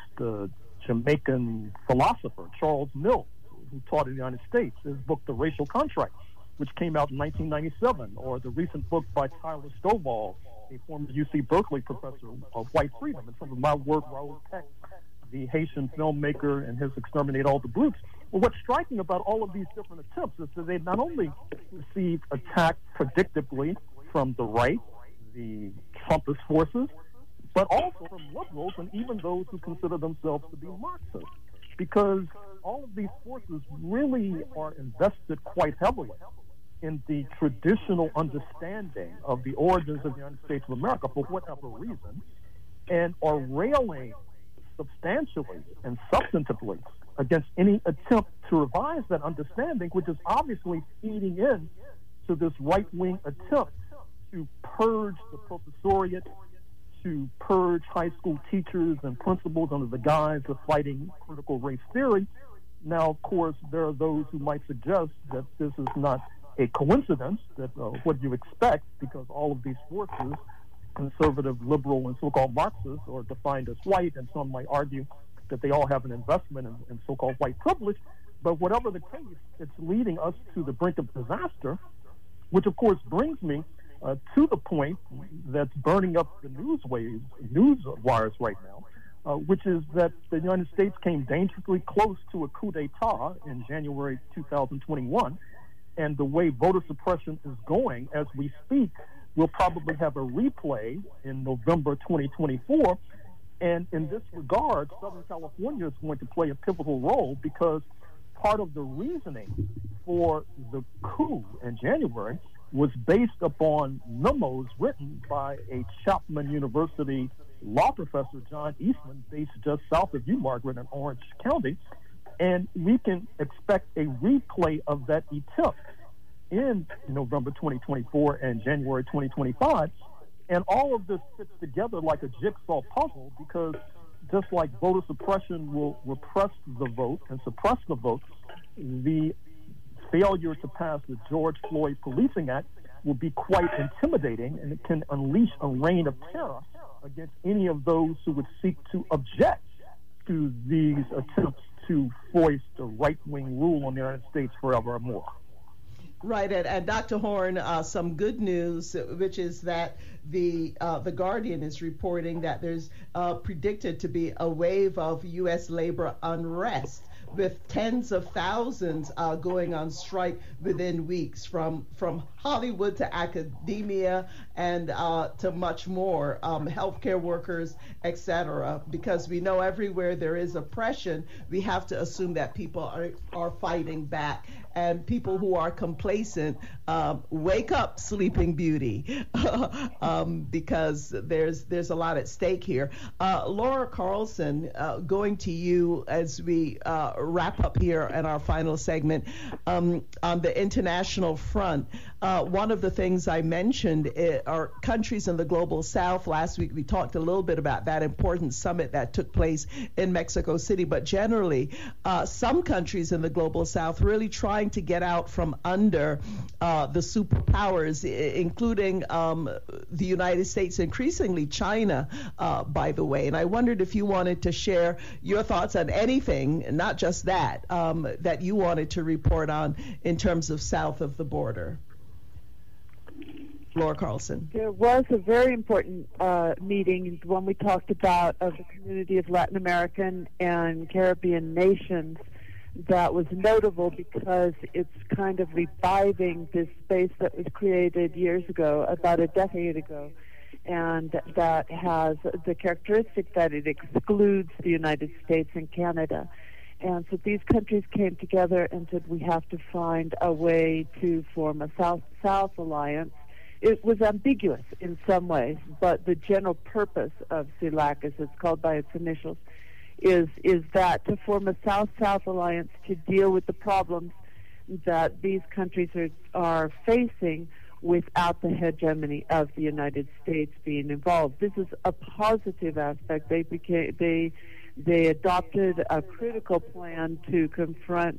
Jamaican philosopher Charles Mills, who taught in the United States, his book, The Racial Contract, which came out in 1997, or the recent book by Tyler Stovall, a former UC Berkeley professor of white freedom, and some of my work, Raoul Peck, the Haitian filmmaker, and his Exterminate All the Brutes. Well, what's striking about all of these different attempts is that they not only receive attack predictably from the right, the Trumpist forces, but also from liberals and even those who consider themselves to be Marxists, because all of these forces really are invested quite heavily in the traditional understanding of the origins of the United States of America for whatever reason, and are railing substantially and substantively against any attempt to revise that understanding, which is obviously feeding in to this right-wing attempt to purge the professoriate, to purge high school teachers and principals under the guise of fighting critical race theory. Now, of course, there are those who might suggest that this is not a coincidence, that what you expect, because all of these forces, conservative, liberal, and so-called Marxists, are defined as white, and some might argue that they all have an investment in so-called white privilege. But whatever the case, it's leading us to the brink of disaster, which, of course, brings me to the point that's burning up the news wires right now, which is that the United States came dangerously close to a coup d'etat in January 2021, and the way voter suppression is going as we speak, we'll probably have a replay in November 2024. And in this regard, Southern California is going to play a pivotal role, because part of the reasoning for the coup in January was based upon memos written by a Chapman University law professor, John Eastman, based just south of you, Margaret, in Orange County. And we can expect a replay of that attempt in November 2024 and January 2025. And all of this fits together like a jigsaw puzzle, because just like voter suppression will repress the vote and suppress the vote, the failure to pass the George Floyd Policing Act will be quite intimidating, and it can unleash a reign of terror against any of those who would seek to object to these attempts to foist a right-wing rule on the United States forevermore. Right, and Dr. Horne, some good news, which is that the Guardian is reporting that there's predicted to be a wave of U.S. labor unrest, with tens of thousands going on strike within weeks, from Hollywood to academia and to much more, healthcare workers, etc. Because we know everywhere there is oppression, we have to assume that people are fighting back. And people who are complacent, wake up, Sleeping Beauty, because there's a lot at stake here. Laura Carlson, going to you as we wrap up here in our final segment on the international front. one of the things I mentioned are countries in the Global South. Last week we talked a little bit about that important summit that took place in Mexico City, but generally some countries in the Global South really trying to get out from under the superpowers, including the United States, increasingly China, by the way. And I wondered if you wanted to share your thoughts on anything, not just that, that you wanted to report on in terms of south of the border. Laura Carlson. There was a very important meeting when we talked about the community of Latin American and Caribbean nations that was notable because it's kind of reviving this space that was created years ago, about a decade ago, and that has the characteristic that it excludes the United States and Canada. And so these countries came together and said, we have to find a way to form a South-South alliance. It was ambiguous in some ways, but the general purpose of CELAC, as it's called by its initials, is that to form a South-South alliance to deal with the problems that these countries are facing without the hegemony of the United States being involved. This is a positive aspect. They adopted a critical plan to confront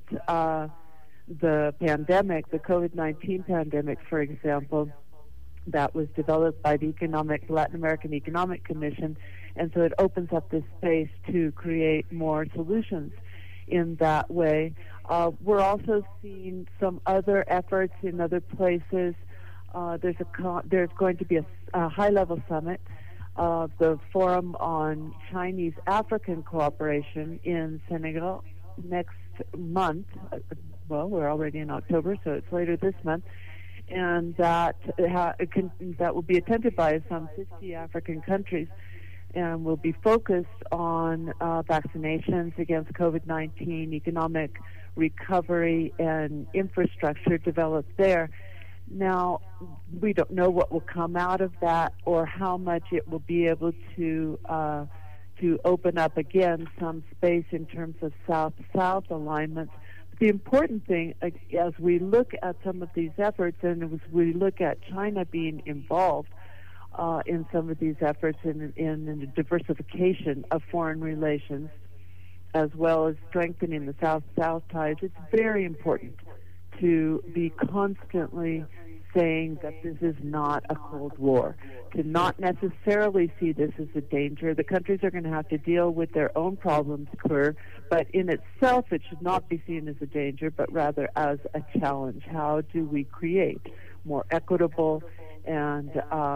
the pandemic, the COVID-19 pandemic, for example, that was developed by the Latin American Economic Commission, and so it opens up this space to create more solutions in that way. We're also seeing some other efforts in other places. There's going to be a high-level summit, the Forum on Chinese-African Cooperation in Senegal next month. Well, we're already in October, so it's later this month. And that will be attended by some 50 African countries and will be focused on vaccinations against COVID-19, economic recovery, and infrastructure developed there. Now, we don't know what will come out of that or how much it will be able to open up again some space in terms of South-South alignments. The important thing, as we look at some of these efforts, and as we look at China being involved in some of these efforts in the diversification of foreign relations, as well as strengthening the South-South ties, it's very important to be constantly saying that this is not a Cold War, to not necessarily see this as a danger. The countries are going to have to deal with their own problems, but in itself it should not be seen as a danger, but rather as a challenge. How do we create more equitable and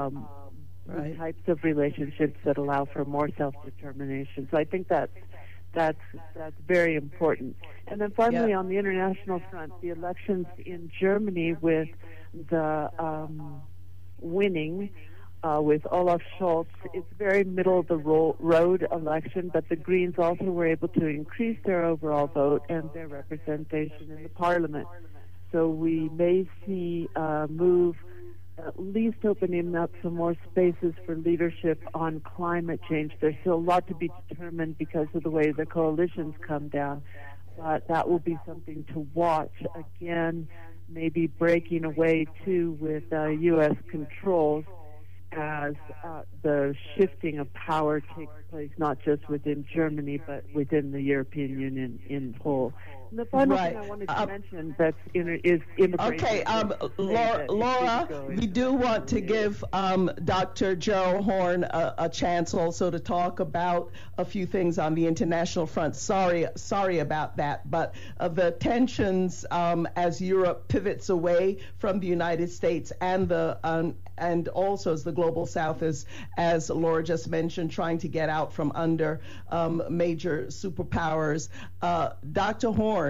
types of relationships that allow for more self-determination? So I think that's very important. And then finally, on the international front, the elections in Germany with the winning with Olaf Scholz, it's very middle of the road election, but the Greens also were able to increase their overall vote and their representation in the parliament. So we may see a move at least opening up some more spaces for leadership on climate change. There's still a lot to be determined because of the way the coalitions come down, but that will be something to watch. Again, maybe breaking away too with U.S. controls as the shifting of power takes place not just within Germany but within the European Union in whole. And the final thing I wanted to mention is immigration. Okay, Laura, we do want to give Dr. Gerald Horne a chance also to talk about a few things on the international front. Sorry about that, but the tensions as Europe pivots away from the United States and also as the Global South is, as Laura just mentioned, trying to get out from under major superpowers. Dr. Horne,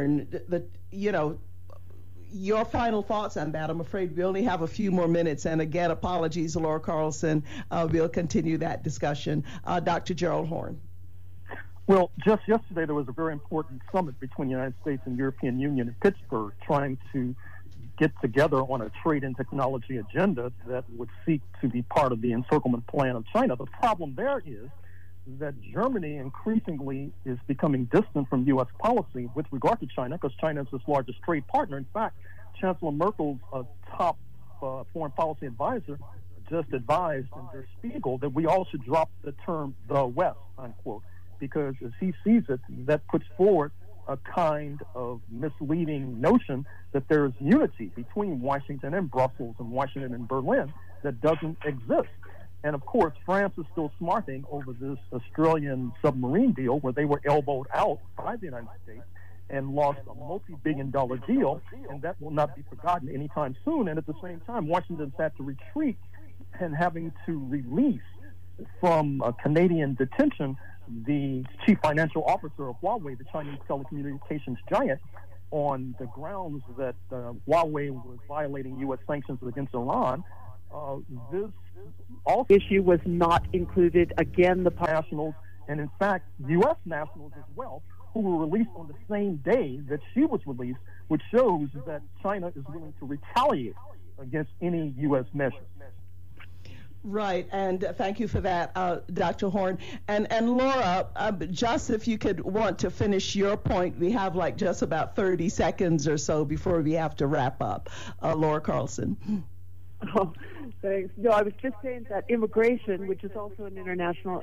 your final thoughts on that. I'm afraid we only have a few more minutes, and again, apologies, Laura Carlson. We'll continue that discussion. Dr. Gerald Horne. Well, just yesterday there was a very important summit between the United States and the European Union in Pittsburgh, trying to get together on a trade and technology agenda that would seek to be part of the encirclement plan of China. The problem there is that Germany increasingly is becoming distant from U.S. policy with regard to China because China is its largest trade partner. In fact, Chancellor Merkel's top foreign policy advisor, just advised in Der Spiegel that we all should drop the term "the West," unquote, because as he sees it, that puts forward a kind of misleading notion that there is unity between Washington and Brussels and Washington and Berlin that doesn't exist. And of course, France is still smarting over this Australian submarine deal where they were elbowed out by the United States and lost a multi-billion-dollar deal, and that will not be forgotten anytime soon. And at the same time, Washington's had to retreat and having to release from Canadian detention the chief financial officer of Huawei, the Chinese telecommunications giant, on the grounds that Huawei was violating U.S. sanctions against Iran. This also issue was not included. Again, the nationals, and in fact, U.S. nationals as well, who were released on the same day that she was released, which shows that China is willing to retaliate against any U.S. measure. Right, and thank you for that, Dr. Horne. And Laura, just if you could want to finish your point, we have like just about 30 seconds or so before we have to wrap up. Laura Carlson. Oh, thanks. No, I was just saying that immigration, which is also an international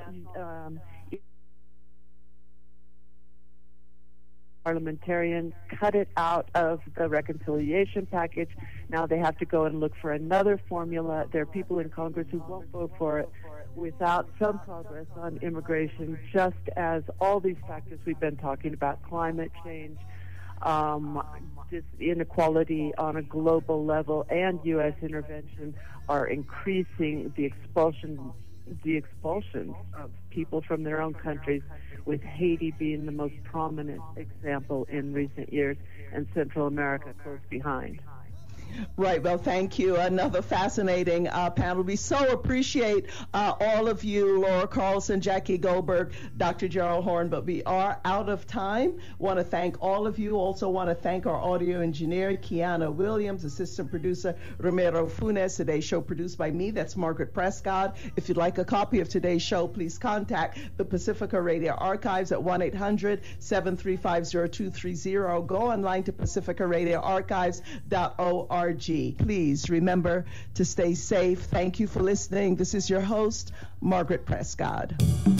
parliamentarian, cut it out of the reconciliation package. Now they have to go and look for another formula. There are people in Congress who won't vote for it without some progress on immigration, just as all these factors we've been talking about, climate change, just inequality on a global level, and U.S. intervention are increasing the expulsions of people from their own countries, with Haiti being the most prominent example in recent years, and Central America close behind. Right. Well, thank you. Another fascinating panel. We so appreciate all of you, Laura Carlson, Jackie Goldberg, Dr. Gerald Horne, but we are out of time. Want to thank all of you. Also want to thank our audio engineer, Kiana Williams, assistant producer, Romero Funes. Today's show produced by me. That's Margaret Prescott. If you'd like a copy of today's show, please contact the Pacifica Radio Archives at 1-800-735-0230. Go online to pacificaradioarchives.org. Please remember to stay safe. Thank you for listening. This is your host, Margaret Prescott.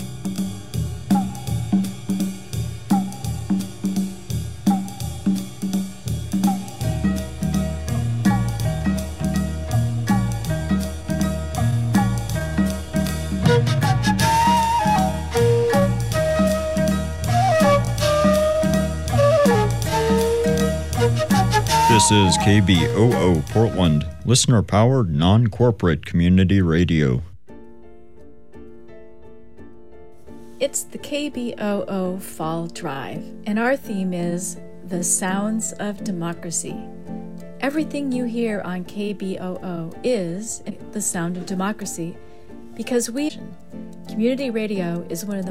This is KBOO Portland, listener-powered, non-corporate community radio. It's the KBOO Fall Drive, and our theme is The Sounds of Democracy. Everything you hear on KBOO is the sound of democracy, because community radio is one of the